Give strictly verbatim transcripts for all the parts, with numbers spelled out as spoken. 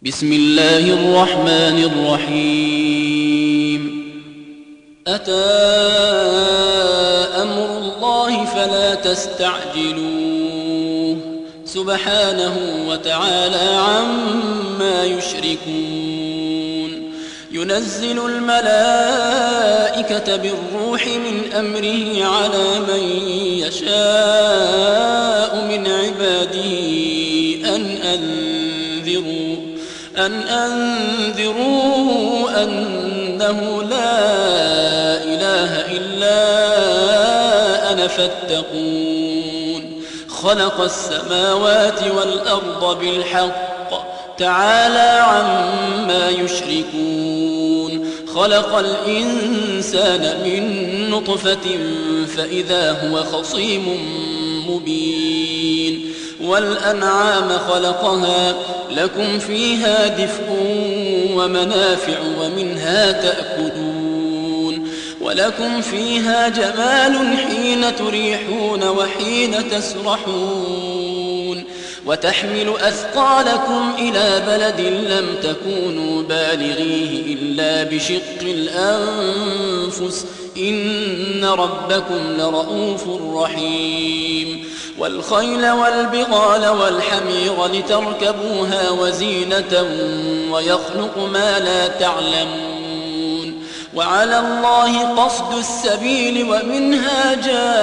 بسم الله الرحمن الرحيم. أتى أمر الله فلا تستعجلوه سبحانه وتعالى عما يشركون. ينزل الملائكة بالروح من أمره على من يشاء من عباده أن أنذروا أن أنذروا أنه لا إله إلا أنا فاتقون. خلق السماوات والأرض بالحق تعالى عما يشركون. خلق الإنسان من نطفة فإذا هو خصيم مبين. والأنعام خلقها لكم فيها دفء ومنافع ومنها تأكلون. ولكم فيها جمال حين تريحون وحين تسرحون. وتحمل أثقالكم إلى بلد لم تكونوا بالغيه إلا بشق الأنفس إن ربكم لرؤوف رحيم. والخيل والبغال والحمير لتركبوها وزينة ويخلق ما لا تعلمون. وعلى الله قصد السبيل ومنها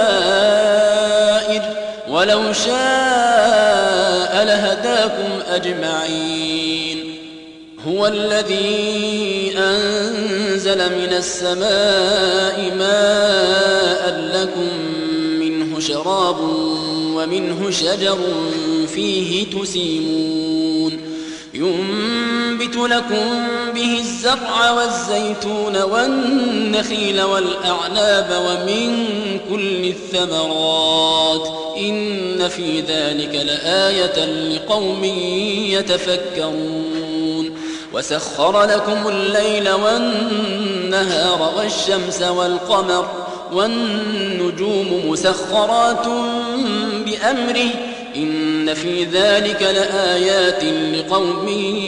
جائر ولو شاء لهداكم أجمعين. هو الذي أنزل من السماء ماء لكم منه شراب ومنه شجر فيه تسيمون. ينبت لكم به الزرع والزيتون والنخيل والأعناب ومن كل الثمرات إن في ذلك لآية لقوم يتفكرون. وسخر لكم الليل والنهار والشمس والقمر والنجوم مسخرات بأمره إن في ذلك لآيات لقوم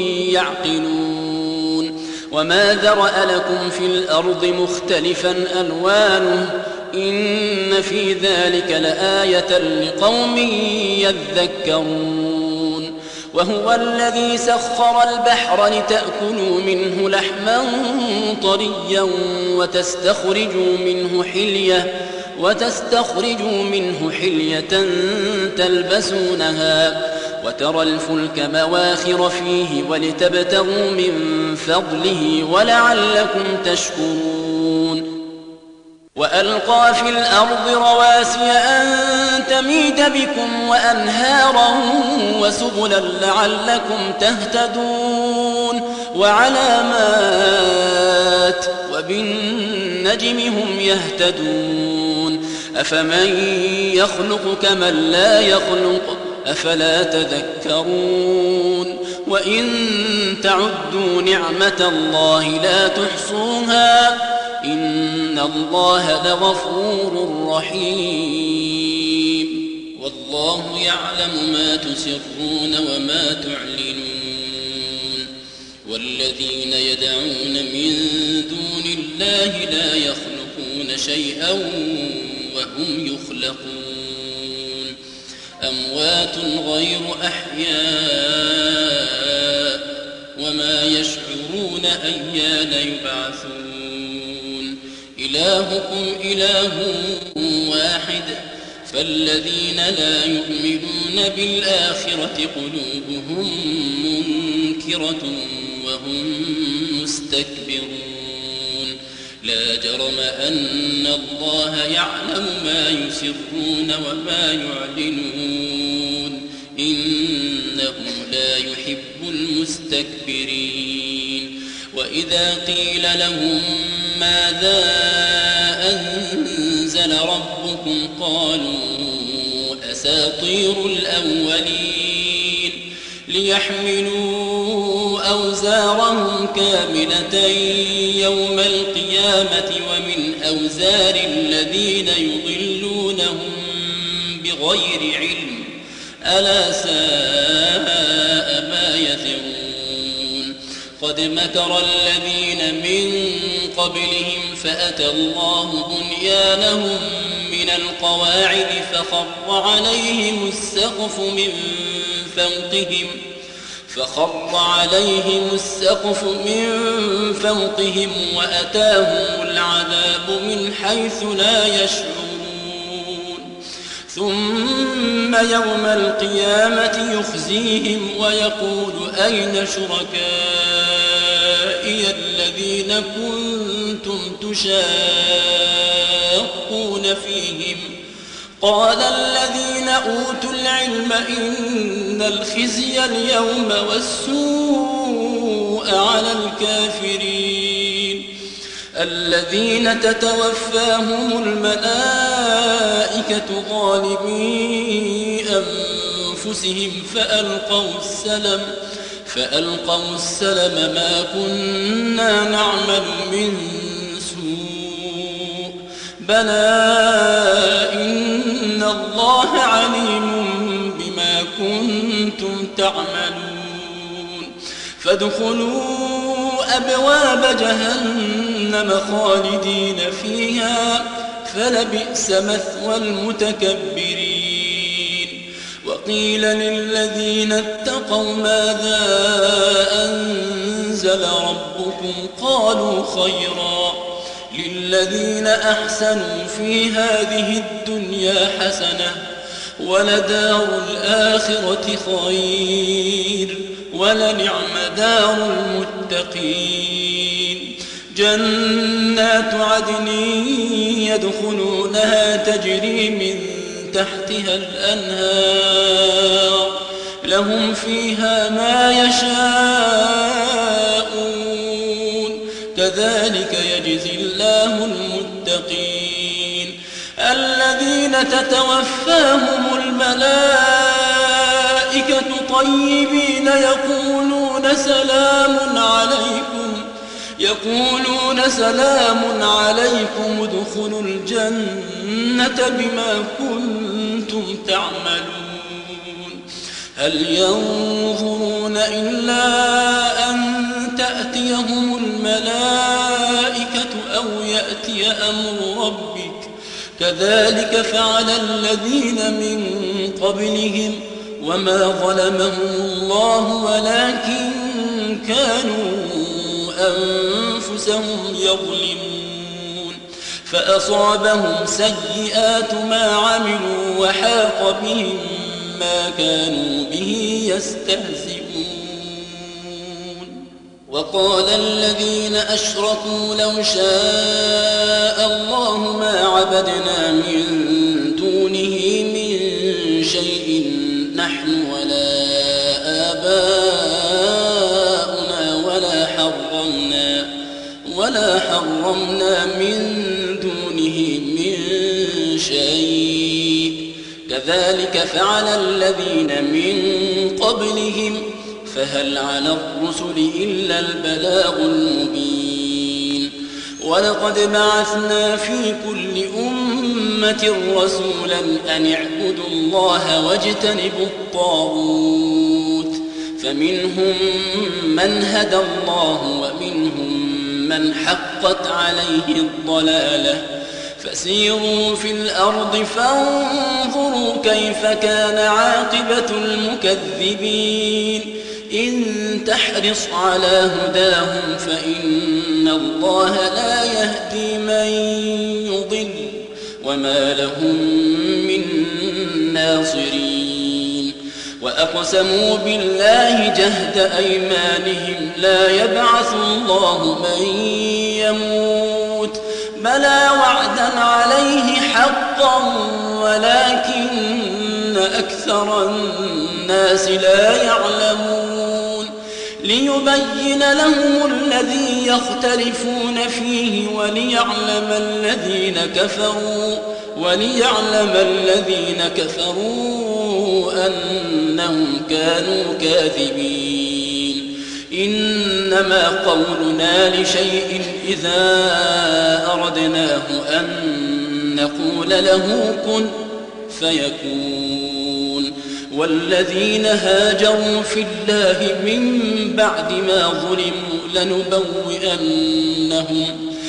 يعقلون. وما ذرأ لكم في الأرض مختلفا ألوانه إن في ذلك لآية لقوم يذكرون. وهو الذي سخر البحر لتأكلوا منه لحما طريا وتستخرجوا منه حلية وتستخرجوا منه حلية تلبسونها وترى الفلك مواخر فيه ولتبتغوا من فضله ولعلكم تشكرون. وألقى في الأرض رواسي أن تميد بكم وأنهارا وسبلا لعلكم تهتدون. وعلامات وبالنجم هم يهتدون. أفمن يخلق كمن لا يخلق أفلا تذكرون. وإن تعدوا نعمة الله لا تحصوها إن الله لغفور رحيم. والله يعلم ما تسرون وما تعلنون. والذين يدعون من دون الله لا يخلقون شيئا وهم يخلقون. أموات غير أحياء وما يشعرون أيان يبعثون. إلهكم إله واحد فالذين لا يؤمنون بالآخرة قلوبهم منكرة وهم مستكبرون. لا جرم أن الله يعلم ما يسرون وما يعلنون إنه لا يحب المستكبرين. وإذا قيل لهم ماذا أنزل ربكم قالوا أساطير الأولين ليحملوا أوزارهم كاملة يوم القيامة ومن أوزار الذين يضلونهم بغير علم ألا ساء ما يزرون. قد مكر الذين من قبلهم فأتى الله بنيانهم من القواعد فخر عليهم السقف من فوقهم فخر عليهم السقف من فوقهم وأتاهم العذاب من حيث لا يشعرون ثم يوم القيامة يخزيهم ويقول أين شركائي الذين كنتم تشاقون فيهم قال الذين أوتوا العلم إن الخزي اليوم والسوء على الكافرين الذين تتوفاهم الملائكة ظالمي أنفسهم فألقوا السلم فألقوا السلم ما كنا نعمل من سوء بلى إن الله عليم بما كنتم تعملون فادخلوا أبواب جهنم خالدين فيها فلبئس مثوى المتكبرين وقيل للذين اتقوا ماذا أنزل ربكم قالوا خيرا للذين أحسنوا في هذه الدنيا حسنة ولدار الآخرة خير ولنعم دار المتقين جنات عدن يدخلونها تجري من تحتها الأنهار لهم فيها ما يشاءون كذلك يجزي الله المتقين الذين تتوفاهم الملائكة طيبين يقولون سلام عليكم يقولون سلام عليكم ادخلوا الجنة بما كنتم تعملون هل ينظرون إلا أن تأتيهم الملائكة أو يأتي أمر ربك كذلك فعل الذين من قبلهم وما ظلمهم الله ولكن كانوا أنفسهم يظلمون فأصابهم سيئات ما عملوا وحاق بهم ما كانوا به يستهزئون وقال الذين أشركوا لو شاء الله ما عبدنا من دونه من شيء نحن ولا آباؤنا ولا حرمنا ولا حرمنا من دونه من شيء كذلك فعل الذين من قبلهم فهل على الرسل إلا البلاغ المبين ولقد بعثنا في كل أمة رسولا أن اعبدوا الله واجتنبوا الطاغوت فمنهم من هدى الله ومنهم من حقت عليه الضلالة فسيروا في الأرض فانظروا كيف كان عاقبة المكذبين إن تحرص على هداهم فإن الله لا يهدي من يضل وما لهم من ناصرين وأقسموا بالله جهد أيمانهم لا يبعث الله من يموت بلى وعدا عليه حقا ولكن أكثر الناس لا يعلمون ليبين لهم الذي يختلفون فيه وليعلم الذين كفروا وليعلم الذين كفروا أنهم كانوا كاذبين إنما قولنا لشيء إذا أردناه أن نقول له كن فيكون والذين هاجروا في الله من بعد ما ظلموا لنبوئنهم,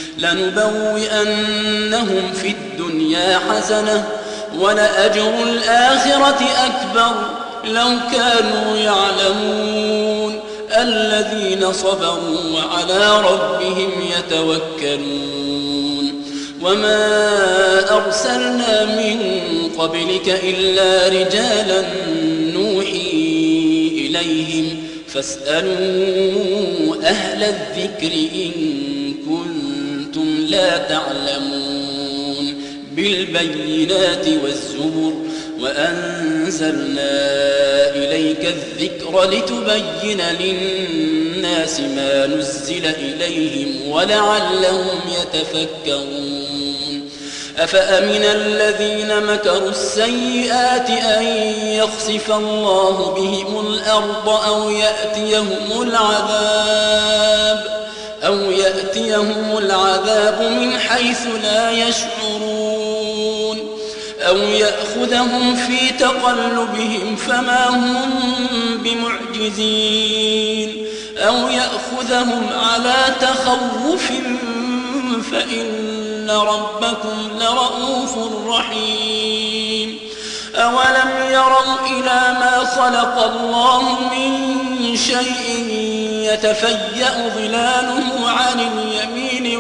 لنبوئنهم في الدنيا حسنة ولأجر الآخرة أكبر لو كانوا يعلمون الذين صبروا وعلى ربهم يتوكلون. وما أرسلنا من قبلك إلا رجالا نوحي إليهم فاسألوا أهل الذكر إن كنتم لا تعلمون بالبينات والزبر وأنزلنا إليك الذكر لتبين للناس ما نزل إليهم ولعلهم يتفكرون. أفأمن الذين مكروا السيئات أن يخسف الله بهم الأرض أو يأتيهم العذاب أو يأتيهم العذاب من حيث لا يشعرون أو يأخذهم في تقلبهم فما هم بمعجزين أو يأخذهم على تخوف فإن ربكم لرؤوف رحيم. أولم يروا إلى ما خلق الله من شيء يتفيأ ظلاله عن اليمين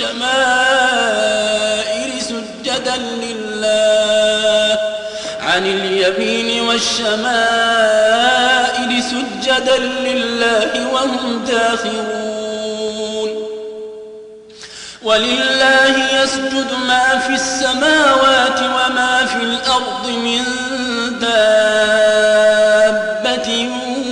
والشمائل سجدا لله عن اليمين والشمائل سجدا لله وهم داخرون. ولله يسجد ما في السماوات وما في الأرض من دابة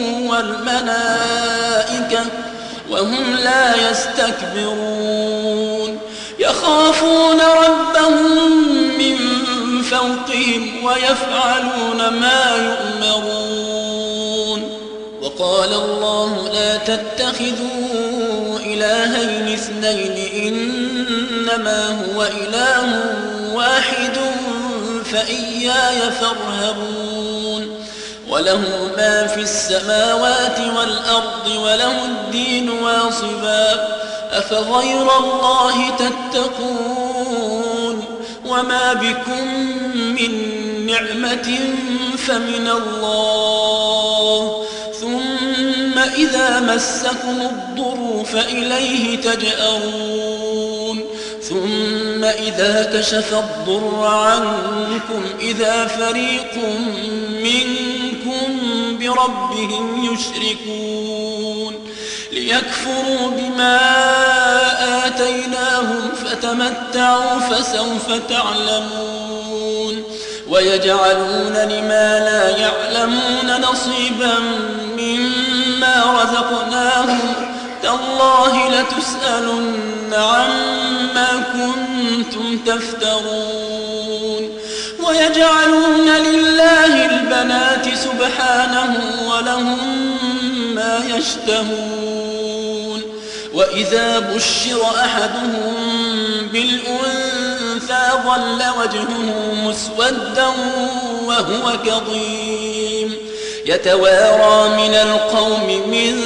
والملائكة وهم لا يستكبرون يخافون ربهم من فوقهم ويفعلون ما يؤمرون. وقال الله لا تتخذوا إلهين اثنين إنما هو إله واحد فإياي فارهبون. وله ما في السماوات والأرض وله الدين واصبا أفغير الله تتقون. وما بكم من نعمة فمن الله ثم إذا مسكم الضر فإليه تجأرون. ثم إذا كشف الضر عنكم إذا فريق منكم بربهم يشركون ليكفروا بما آتيناهم فتمتعوا فسوف تعلمون. ويجعلون لما لا يعلمون نصيبا مما رزقناهم تالله لتسألن عما كنتم تفترون. ويجعلون لله البنات سبحانه ولهم ما يشتهون. وإذا بشر أحدهم بالأنثى ظل وجهه مسودا وهو كظيم يتوارى من القوم من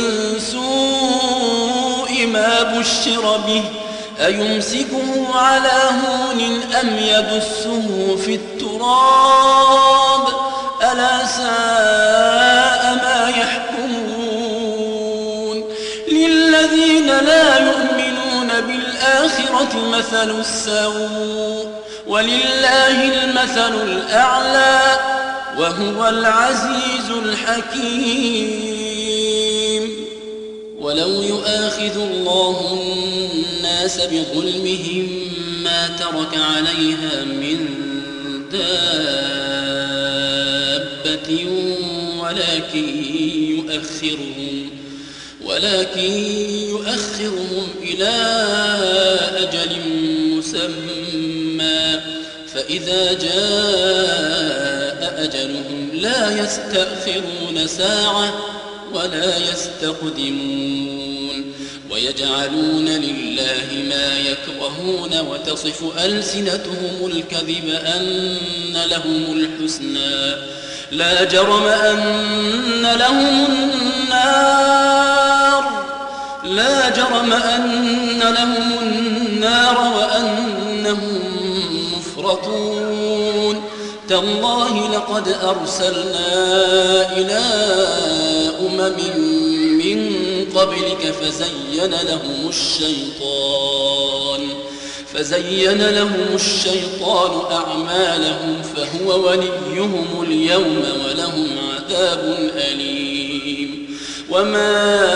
سوء ما بشر به أيمسكه على هون أم يدسه في التراب ألا ساء ما يحكمون. للذين لا يؤمنون بالآخرة مثل السوء ولله المثل الأعلى وهو العزيز الحكيم. ولو يؤاخذ الله الناس بظلمهم ما ترك عليها من دابة ولكن يؤخرهم ولكن يؤخرهم إلى أجل مسمى فإذا جاء أجلهم لا يستأخرون ساعة ولا يستقدمون. ويجعلون لله ما يكرهون وتصف ألسنتهم الكذب أن لهم الحسنى لا جرم أن لهم النار لا جرم أن لهم النار وأنهم مفرطون تالله لقد أرسلنا إلى أمم من قبلك فزين لهم الشيطان فزين لهم الشيطان أعمالهم فهو وليهم اليوم ولهم عذاب أليم وما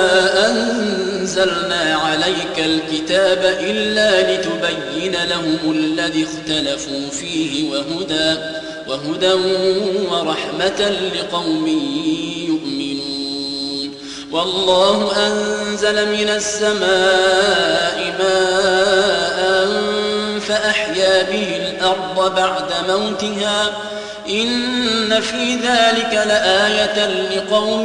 أنزلنا عليك الكتاب إلا لتبين لهم الذي اختلفوا فيه وهدى, وهدى ورحمة لقوم يؤمنون والله أنزل من السماء ماء فأحيا به الأرض بعد موتها إن في ذلك لآية لقوم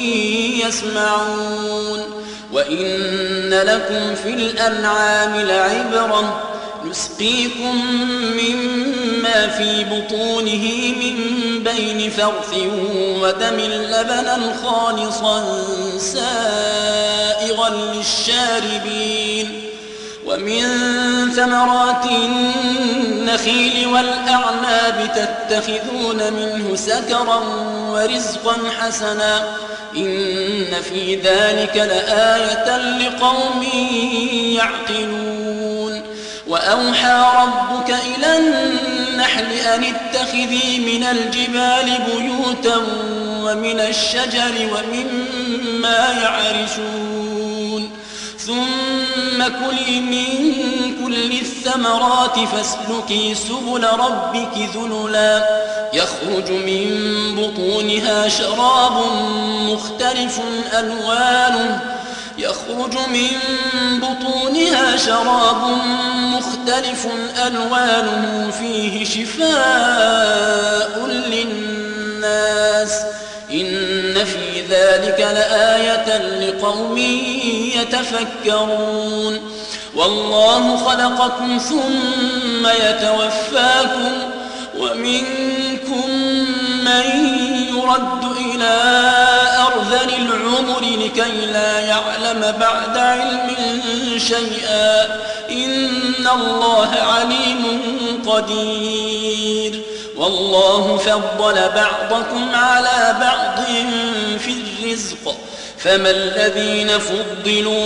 يسمعون وإن لكم في الأنعام لعبرة نسقيكم مما في بطونه من بين فرث ودم لبنا خالصا سائغا للشاربين ومن ثمرات النخيل والأعناب تتخذون منه سكرا ورزقا حسنا إن في ذلك لآية لقوم يعقلون وأوحى ربك إلى النحل أن اتخذي من الجبال بيوتا ومن الشجر ومما يعرشون ثم كلي من كل الثمرات فاسلكي سبل ربك ذللا يخرج من بطونها شراب مختلف ألوانه يخرج من بطونها شراب مختلف ألوانه فيه شفاء للناس إن في ذلك لآية لقوم يتفكرون والله خلقكم ثم يتوفاكم ومنكم من يرد إلى أرذل العمر لكي لا يعلم بعد علم شيئا إن الله عليم قدير والله فضل بعضكم على بعض في الرزق فما الذين فضلوا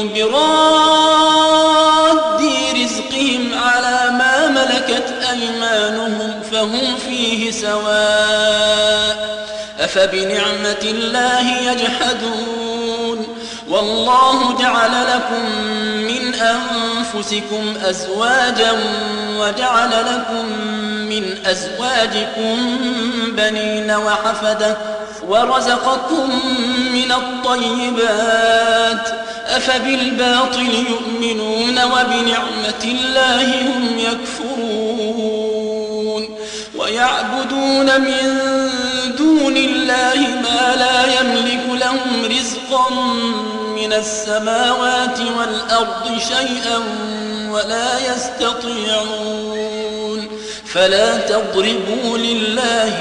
براد رزقهم على ما ملكت أيمانهم فهم فيه سواء أفبنعمة الله يجحدون والله جعل لكم من أنفسكم أزواجا وجعل لكم من أزواجكم بنين وحفدة ورزقكم من الطيبات أفبالباطل يؤمنون وبنعمة الله هم يكفرون ويعبدون من دون الله ما لا يملك لهم رزقا من السماوات والأرض شيئا ولا يستطيعون فلا تضربوا لله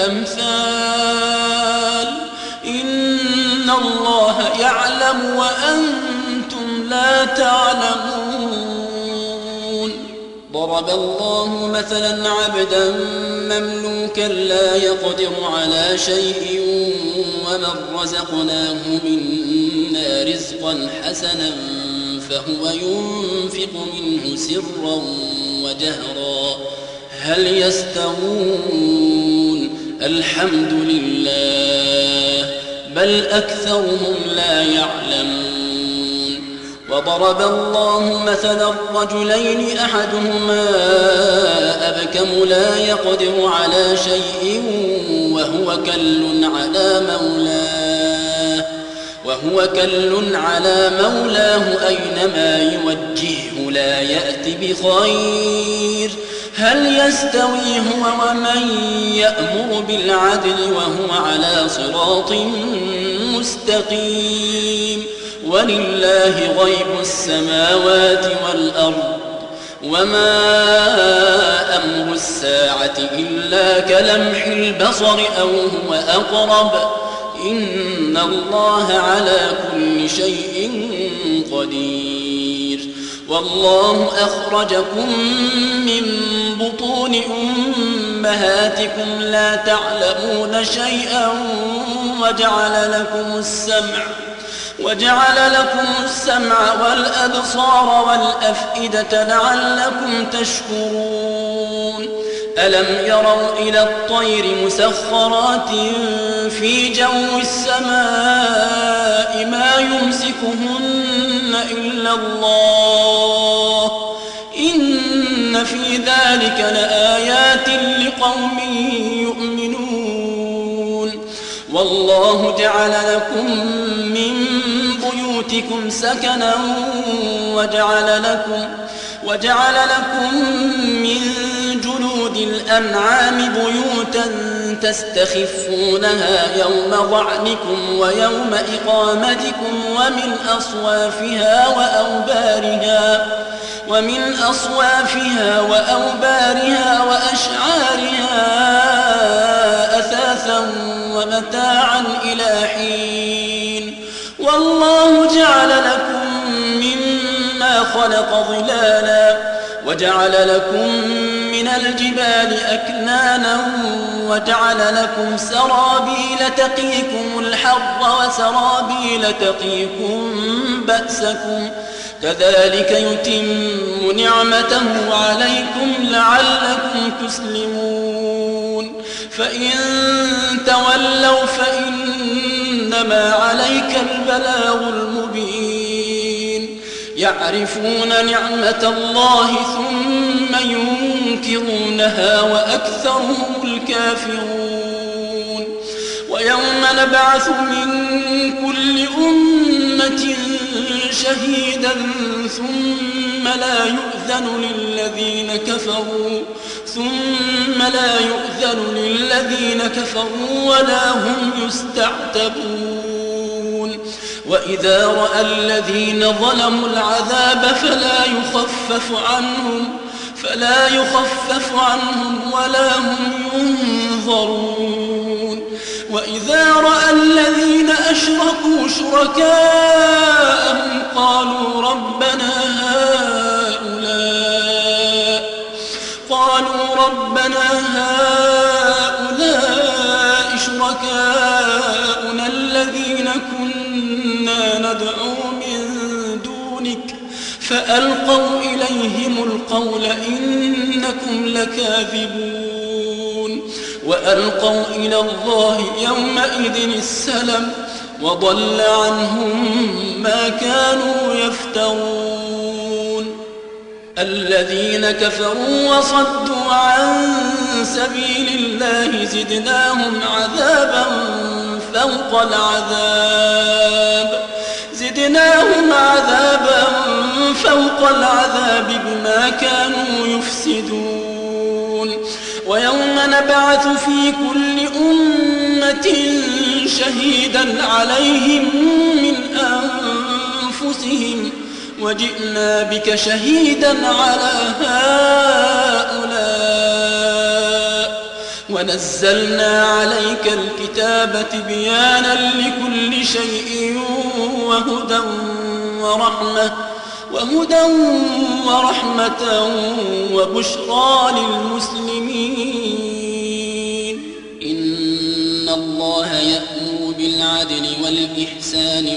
الأمثال إن الله يعلم وأنتم لا تعلمون ضرب الله مثلا عبدا مملوكا لا يقدر على شيء ومن رزقناه منا رزقا حسنا فهو ينفق منه سرا وجهرا هل يستوون الحمد لله بل أكثرهم لا يعلمون وضرب الله مثلا رجلين أحدهما أبكم لا يقدر على شيء وهو كل على مولاه وهو كل على مولاه أينما يوجهه لا يأتي بخير هل يستوي هو ومن يأمر بالعدل وهو على صراط مستقيم ولله غيب السماوات والأرض وما أمر الساعة إلا كلمح البصر أو هو أقرب إن الله على كل شيء قدير والله أخرجكم من بطون أمهاتكم لا تعلمون شيئا وجعل لكم السمع وجعل لكم السمع والأبصار والأفئدة لعلكم تشكرون ألم يروا إلى الطير مسخرات في جو السماء ما يمسكهن إلا الله إن في ذلك لآيات لقوم يؤمنون والله جعل لكم من بيوتكم سكنا وجعل لكم وجعل لكم من جلود الأنعام بيوتا تستخفونها يوم ظعنكم ويوم إقامتكم ومن أصوافها وأوبارها ومن أصوافها وأوبارها وأشعارها أثاثا ومتاعا إلى حين والله جعل لكم مما خلق ظلالا وجعل لكم من الجبال أكنانا وجعل لكم سرابيل تقيكم الحر وسرابيل تقيكم بأسكم كذلك يتم نعمته عليكم لعلكم تسلمون فإن تولوا فإنما عليك البلاغ المبين يعرفون نعمة الله ثم ينكرونها وأكثرهم الكافرون ويوم نبعث من كل أمة شهيدا ثم لا يؤذن للذين كفروا ثم لا يؤذن للذين كفروا ولا هم يستعتبون وإذا رأى الذين ظلموا العذاب فلا يخفف عنهم فلا يخفف عنهم ولا هم ينظرون وإذا رأى الذين أشركوا شركاءهم قالوا ربنا هؤلاء قالوا ربنا هؤلاء شركاؤنا الذين كنا ندعو من دونك فألقوا إليهم القول إنكم لكاذبون وألقوا إلى الله يومئذ السلم وضل عنهم ما كانوا يفترون الذين كفروا وصدوا عن سبيل الله زدناهم عذابا فوق العذاب زدناهم عذابا فوق العذاب بما كانوا يفسدون ويوم نبعث في كل أمة شهيدا عليهم من أنفسهم وجئنا بك شهيدا على هؤلاء ونزلنا عليك الكتاب بيانا لكل شيء وهدى ورحمة وهدى ورحمة وبشرى للمسلمين إن الله يأمر بالعدل والإحسان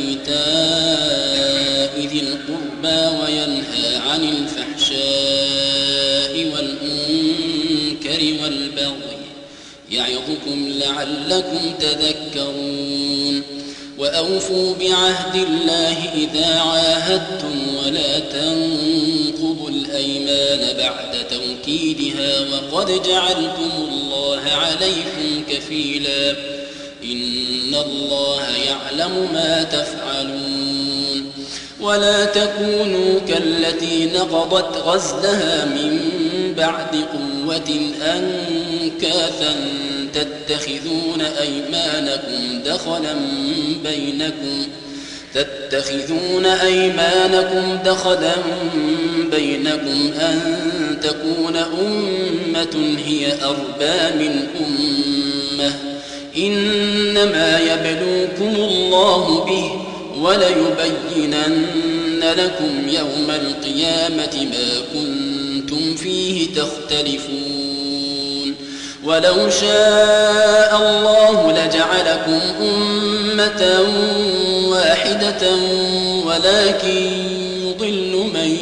وإيتاء ذي القربى وينهى عن الفحشاء والمنكر والبغي يعظكم لعلكم تذكرون وأوفوا بعهد الله إذا عاهدتم ولا تنقضوا الأيمان بعد توكيدها وقد جعلتم الله عليكم كفيلا إن الله يعلم ما تفعلون ولا تكونوا كالتي نقضت غزلها من بعد قوة أنكاثا تتخذون أيمانكم دخلا بينكم تتخذون أيمانكم دخلا بينكم أن تكون أمة هي أربى من أمة إنما يبلوكم الله به وليبينن لكم يوم القيامة ما كنتم فيه تختلفون ولو شاء الله لجعلكم أمة واحدة ولكن يضل من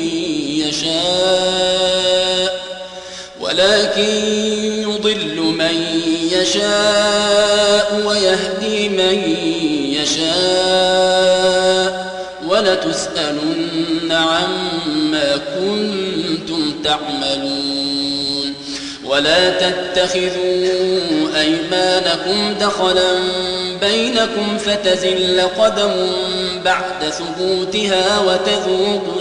يشاء ولكن يضل من يشاء ويهدي من يشاء ولتسألن عما كنتم تعملون ولا تتخذوا أيمانكم دخلا بينكم فتزل قدم بعد ثبوتها وتذوقوا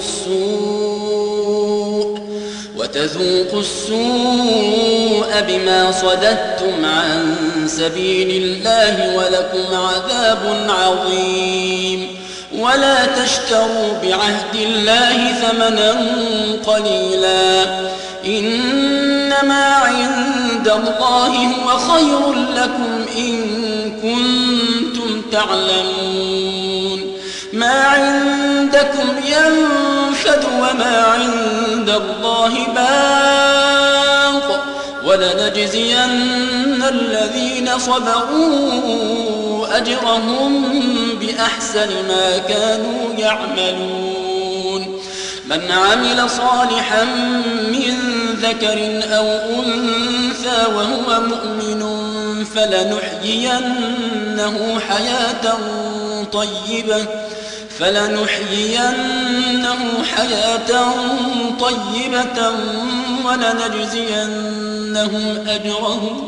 السوء وتذوقوا السوء بما صددتم عن سبيل الله ولكم عذاب عظيم ولا تشتروا بعهد الله ثمنا قليلا إنما عند الله هو خير لكم إن كنتم تعلمون ما عندكم ينفد وما عند الله باق ولنجزين الذين صبروا أجرهم بأحسن ما كانوا يعملون من عمل صالحا من ذكر أو أنثى وهو مؤمن فلنحيينه حياة طيبة فلنحيينه حياة طيبة ولنجزينهم أجرهم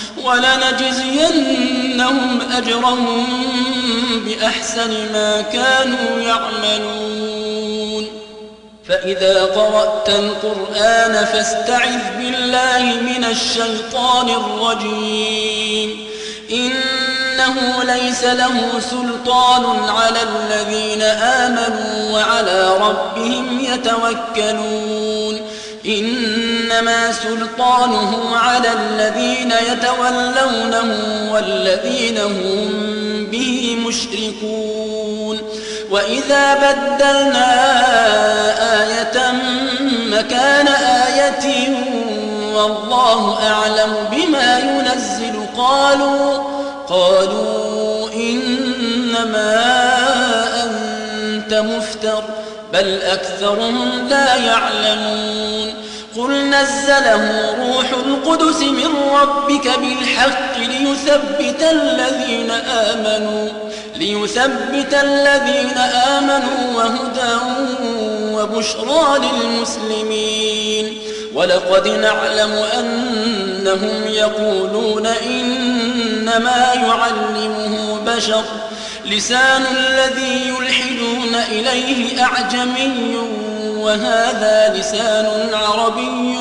ولنجزينهم أجرهم بأحسن ما كانوا يعملون فإذا قرأت القرآن فاستعذ بالله من الشيطان الرجيم إنه ليس له سلطان على الذين آمنوا وعلى ربهم يتوكلون إنما سلطانه على الذين يتولونه والذين هم به مشركون وإذا بدلنا آية مكان آية والله أعلم بما ينزل قالوا قالوا إنما أنت مفتر بل أكثرهم لا يعلمون قل نزله روح القدس من ربك بالحق ليثبت الذين آمنوا ليثبت الذين آمنوا وهدى وبشرى للمسلمين ولقد نعلم أنهم يقولون إنما يعلمه بشر لسان الذي يلحدون إليه أعجمي وهذا لسان عربي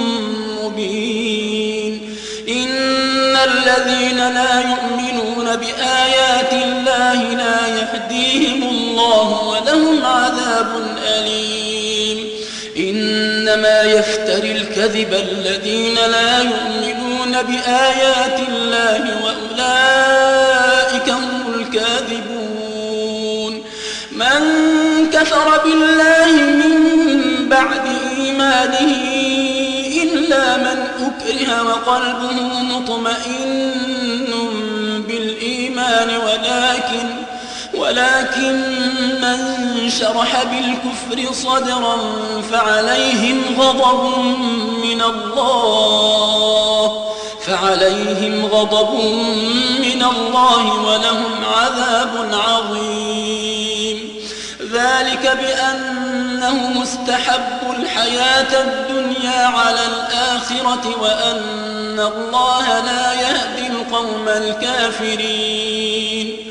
مبين إن الذين لا يؤمنون بآيات الله لا يهديهم الله ولهم عذاب أليم إنما يفتري الكذب الذين لا يؤمنون بآيات الله وأولئك هم الكاذبون من كفر بالله من بعد إيمانه إلا من أكره وقلبه مطمئن بالإيمان ولكن ولكن من شرح بالكفر صدرا فعليهم غضب من الله فعليهم غضب من الله ولهم عذاب عظيم ذلك بأنه مستحب الحياة الدنيا على الآخرة وأن الله لا يهدي القوم الكافرين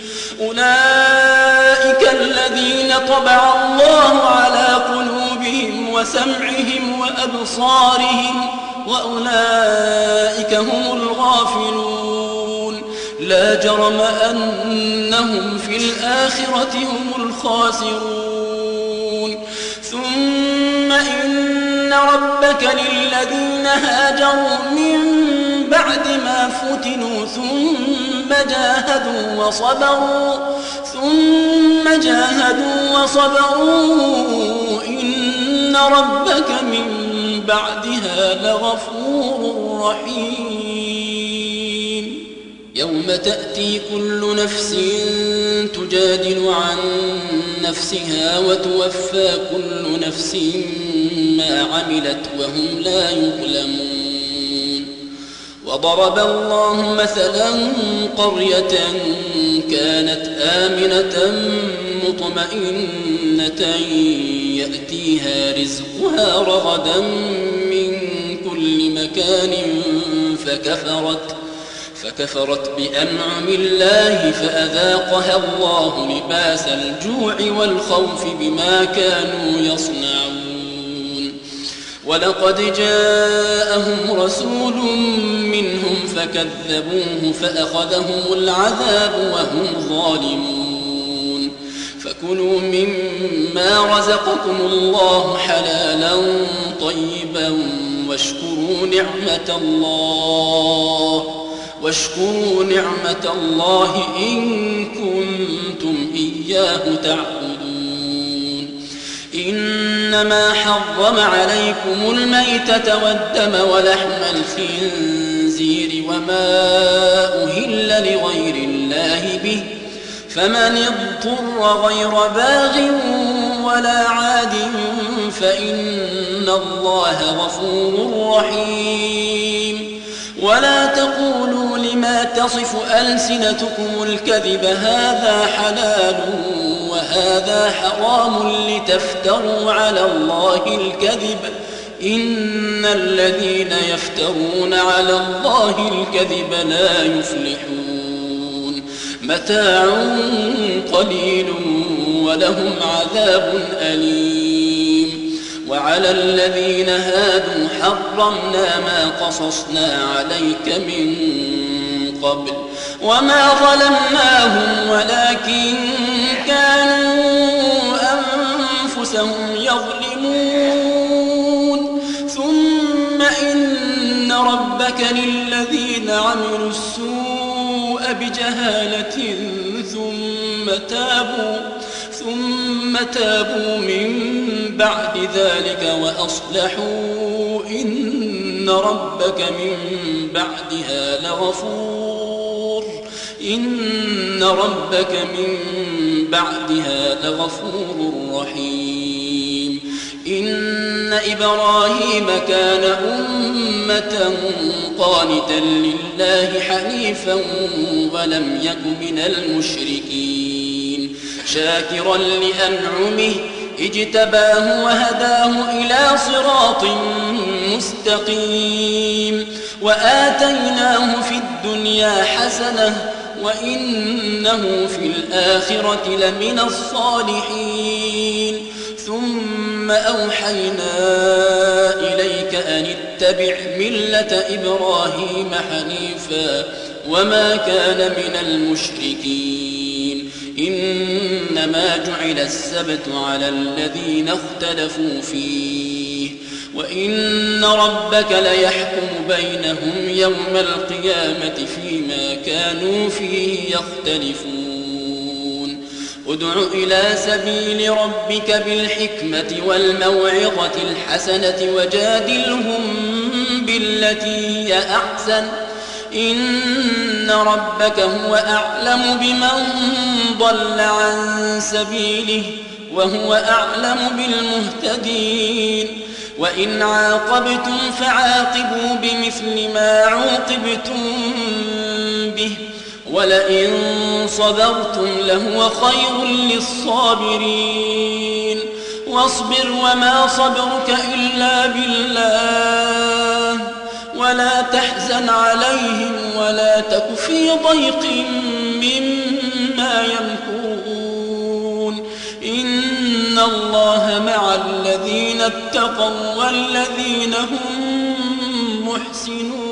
أولئك الذين طبع الله على قلوبهم وسمعهم وأبصارهم وأولئك هم الغافلون لا جرم أنهم في الآخرة هم الخاسرون ثم إن ربك للذين هاجروا من بعد ما فتنوا ثم جاهدوا وصبروا ثم جاهدوا وصبروا إن ربك من بعدها لغفور رحيم يوم تأتي كل نفس تجادل عن نفسها وتوفى كل نفس ما عملت وهم لا يظلمون وضرب الله مثلا قرية كانت آمنة مطمئنة يأتيها رزقها رغدا من كل مكان فكفرت فكفرت بأنعم الله فأذاقها الله لباس الجوع والخوف بما كانوا يصنعون ولقد جاءهم رسول منهم فكذبوه فأخذهم العذاب وهم ظالمون فكلوا مما رزقكم الله حلالا طيبا واشكروا نعمة الله واشكروا نعمة الله إن كنتم إياه تعبدون إنما حرم عليكم الميتة والدم ولحم الخنزير وما أهل لغير الله به فمن اضطر غير باغ ولا عاد فإن الله غفور رحيم ولا تقولوا لما تصف ألسنتكم الكذب هذا حلال وهذا حرام لتفتروا على الله الكذب إن الذين يفترون على الله الكذب لا يفلحون متاع قليل ولهم عذاب أليم وعلى الذين هادوا حرمنا ما قصصنا عليك من قبل وما ظلمناهم ولكن كانوا أنفسهم يظلمون ثم إن ربك للذين عملوا السوء بجهالة ثم تابوا ثم تابوا من بعد ذلك وأصلحوا إن ربك من بعدها لغفور إن ربك من بعدها لغفور رحيم إن إبراهيم كان أمة قانتا لله حنيفا ولم يك من المشركين شاكرا لأنعمه اجتباه وهداه إلى صراط مستقيم وآتيناه في الدنيا حسنة وإنه في الآخرة لمن الصالحين ثم أوحينا إليك أن اتبع ملة إبراهيم حنيفا وما كان من المشركين إنما جعل السبت على الذين اختلفوا فيه وإن ربك ليحكم بينهم يوم القيامة فيما كانوا فيه يختلفون ادع إلى سبيل ربك بالحكمة والموعظة الحسنة وجادلهم بالتي هي أحسن إن ربك هو أعلم بمن ضل عن سبيله وهو أعلم بالمهتدين وإن عاقبتم فعاقبوا بمثل ما عوقبتم به ولئن صبرتم لهو خير للصابرين واصبر وما صبرك إلا بالله ولا تحزن عليهم ولا تك في ضيق مما يمكرون إن الله مع الذين اتقوا والذين هم محسنون